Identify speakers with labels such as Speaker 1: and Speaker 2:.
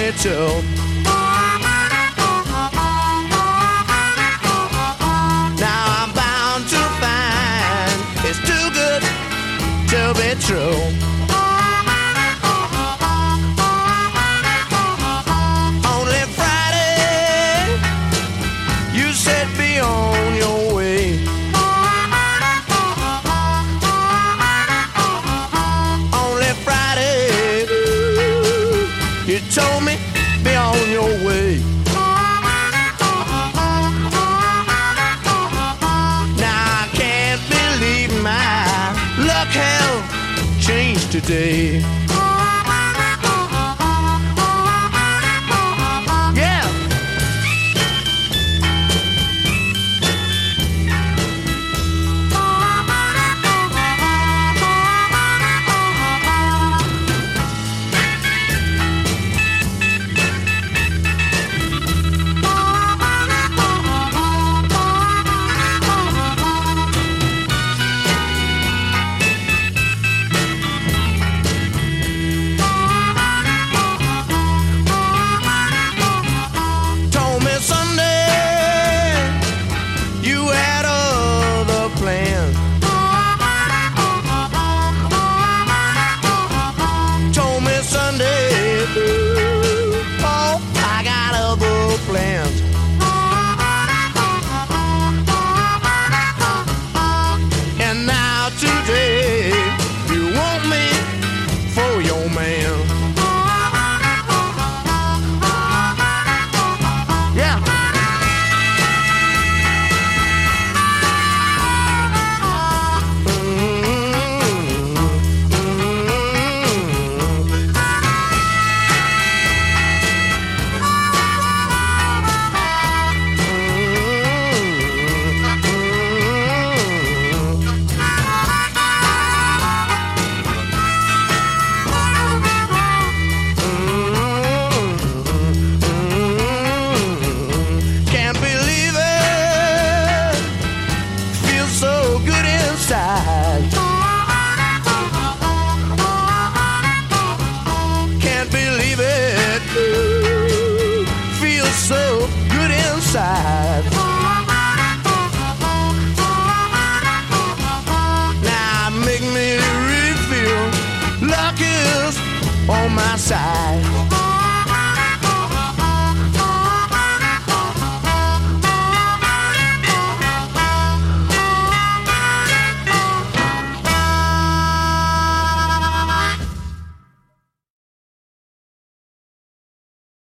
Speaker 1: me too. Now I'm bound to find it's too good to be true. Only Friday you said be on your way. Only Friday you told me be on your way. Now I can't believe my luck has changed today. Yeah. Told me Sunday you had other plans. Told me Sunday, oh, I got other plans. And now today you want me for your man. Yeah. Can't believe it. Feels so good inside. Can't believe it. Feels so good inside. Now make me really feel luck is on my side.